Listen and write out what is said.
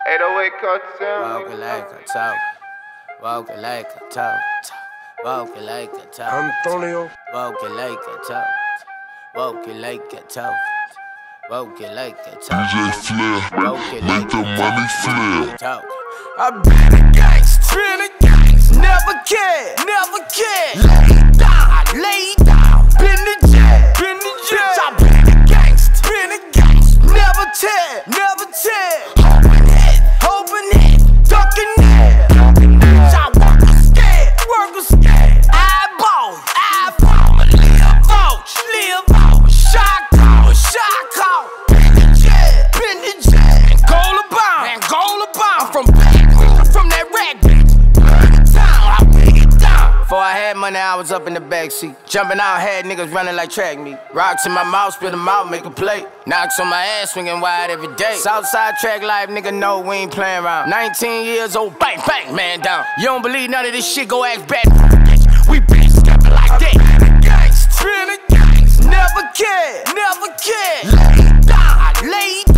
808 cartel. Walking like a talk, walking like a talk, walking like a talk. Antonio. Walking like a talk, walking like a talk, walking like a talk. DJ Flair, make the money flare. Talk. I've been a gangster, never cared, lay down, been the jet, bitch, I've been a gangster, never tear, hoping it, ducking it, bitch, I work a scared, eyeball, live out, shock out, been the jet, and goal abound, from that rag bitch, I bring it down. Before I had money, I was up in the backseat, jumping out, had niggas running like track meet. Rocks in my mouth, spit them out, make a play. Knocks on my ass, swinging wide every day. Southside track life, nigga, know we ain't playing around. 19 years old, bang, bang, man down. You don't believe none of this shit, go ask bad bitch. We been stepping like that. Been a gangster, never cared, lay down.